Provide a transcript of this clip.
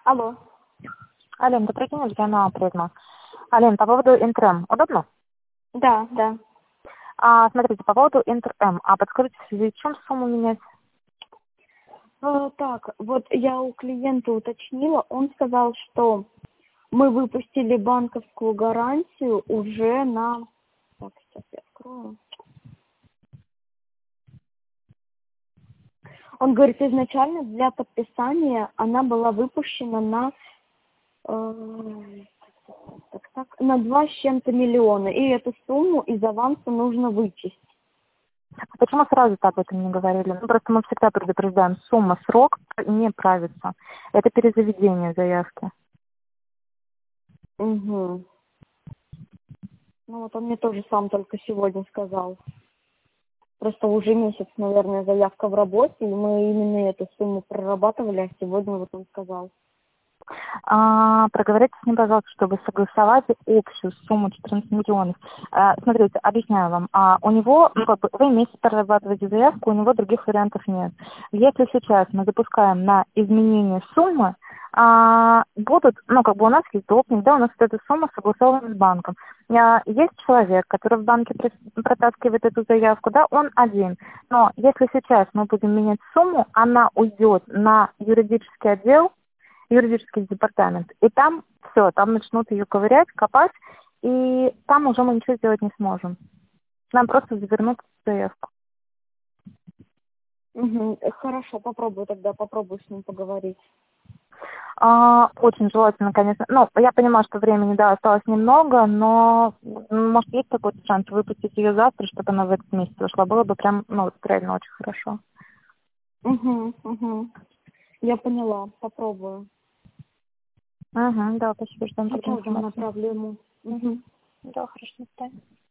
Алло. Ален, добрый день, Ульяна Призма. Ален, по поводу Интерм, удобно? Да, да. Смотрите, по поводу Интерм, подскажите, в связи с чем сумму менять? Так, вот я у клиента уточнила, он сказал, что мы выпустили банковскую гарантию уже на... Так, сейчас я открою. Он говорит, изначально для подписания она была выпущена на... на 2 с чем-то миллиона. И эту сумму из аванса нужно вычесть. Почему сразу-то об этом не говорили? Ну, просто мы всегда предупреждаем, сумма, срок не правится. Это перезаведение заявки. Угу. Ну вот он мне тоже сам только сегодня сказал. Просто уже месяц, наверное, заявка в работе, и мы именно эту сумму прорабатывали, а сегодня вот он сказал. Проговорите с ним, пожалуйста, чтобы согласовать общую сумму 14 миллионов. Смотрите, объясняю вам. У него, ну, как бы, вы месяц прорабатываете заявку, у него других вариантов нет. Если сейчас мы запускаем на изменение суммы, будут, ну, как бы у нас есть допинг, да, у нас эта сумма согласована с банком. Есть человек, который в банке протаскивает эту заявку, да, он один. Но если сейчас мы будем менять сумму, она уйдет на юридический отдел, юридический департамент. И там все, там начнут ее ковырять, копать, и там уже мы ничего сделать не сможем. Нам просто завернут заявку. Угу. Хорошо, попробую с ним поговорить. Очень желательно, конечно. Ну, я понимаю, что времени, да, осталось немного, но, может, есть такой шанс выпустить ее завтра, чтобы она в этот месяц вышла. Было бы прям, ну, вот реально очень хорошо. Угу. Я поняла, попробую. Да, спасибо, ждем тогда Сейчас я информацию. направлю ему. Угу. Да, хорошо, до свидания.